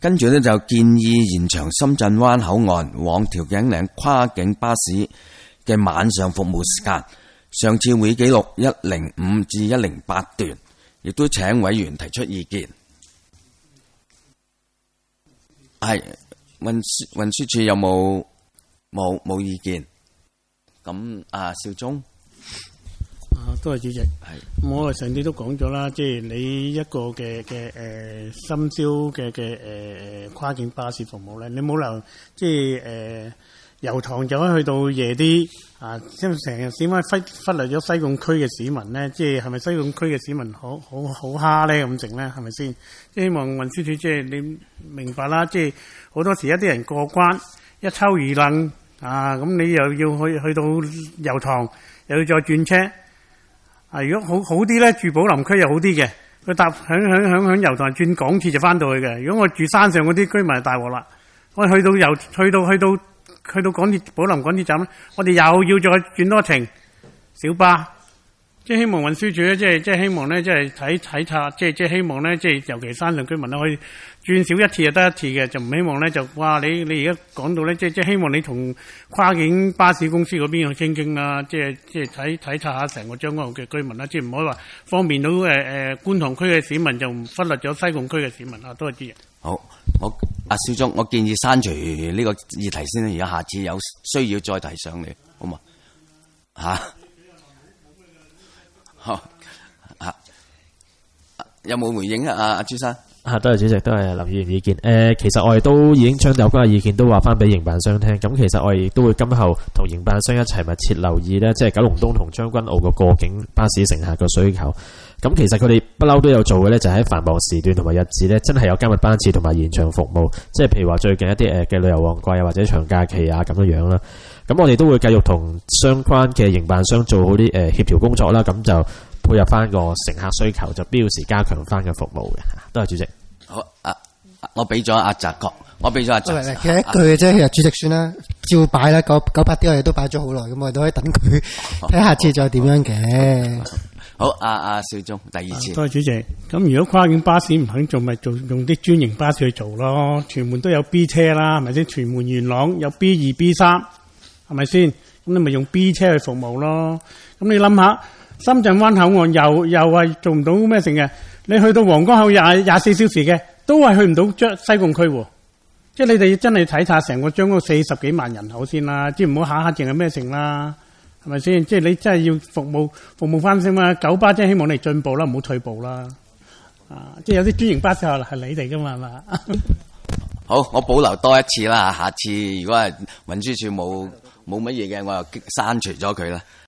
跟住咧就建議延長深圳灣口岸往調景嶺跨境巴士嘅晚上服務時間。上次會議記錄105至108段，亦都請委員提出意見。係運輸署有冇意見？咁邵忠。 多謝主席。係，我上次都講咗啦，即係你一個嘅深宵嘅跨境巴士服務咧，你冇理由即係油塘就可以去到夜啲啊！因為成日點解忽略咗西貢區嘅市民咧？即係咪西貢區嘅市民好蝦咧咁整咧？係咪先？即係希望運輸署即係你明白啦，即係好多時一啲人過關一抽二楞啊，咁你又要去到油塘，又要再轉車。如果好啲咧，住寶林區又好啲嘅，佢搭響油塘轉港鐵就翻到去嘅。如果我住山上嗰啲居民就大鑊啦，我去到港鐵寶林港鐵站，我哋又要再轉多程小巴。即係希望運輸署咧，即係希望咧，即係睇察，即係希望咧，即係尤其山上居民咧可以轉少一次就得一次嘅，就唔希望咧就哇你而家講到咧，即係希望你同跨境巴士公司嗰邊去傾啦，即係睇察下成個將軍澳嘅居民啦，即係唔可以話方便到觀塘區嘅市民就忽略咗西貢區嘅市民啊，多謝主席。 好，邵忠，我建議刪除呢個議題先，而家下次有需要再提上嚟，好嘛？有冇回應啊？朱生。 多謝主席，都係林議員意見。其實我哋都已經將有關嘅意見都話翻俾營辦商聽。咁其實我哋亦都會今後同營辦商一齊密切留意呢，即係九龍東同將軍澳個過境巴士乘客個需求。咁其實佢哋不嬲都有做嘅呢，就喺繁忙時段同埋日子呢，真係有加密班次同埋延長服務。即係譬如話最近一啲嘅旅遊旺季啊，或者長假期啊咁樣啦。咁我哋都會繼續同相關嘅營辦商做好啲協調工作啦。咁就配合翻個乘客需求，就標時加強翻嘅服務嘅。多謝主席。 好，我俾咗阿澤國，我俾咗阿澤。 其實一句嘅啫，其實主席算啦，照擺啦，900啲我哋都擺咗好耐，咁我哋都可以等佢睇下次再點樣嘅。 好，阿邵忠，第二次。 多謝主席。咁如果跨境巴士唔肯做，咪用啲專營巴士去做咯。屯門都有 B 車啦，係咪先？屯門元朗有 B2、B3，係咪先？咁你咪用 B 車去服務咯。咁你諗下，深圳灣口岸又係做唔到咩成嘅？你去到皇崗口24小時嘅，都係去唔到西貢區喎。即係你哋真係睇下成個將嗰40幾萬人口先啦，即係唔好下下淨係咩成啦，係咪先？即係你真係要服務翻先嘛。九巴即係希望你進步啦，唔好退步啦。即係有啲專營巴士係你哋噶嘛，係嘛？ 好，我保留多一次啦。下次如果係運輸署冇乜嘢嘅，我又刪除咗佢啦。